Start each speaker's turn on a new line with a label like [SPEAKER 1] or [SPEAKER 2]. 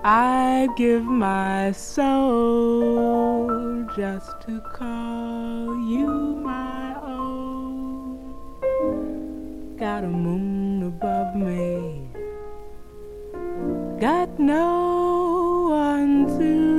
[SPEAKER 1] I'd give my soul just to call you my own. Got a moon above me, got no one to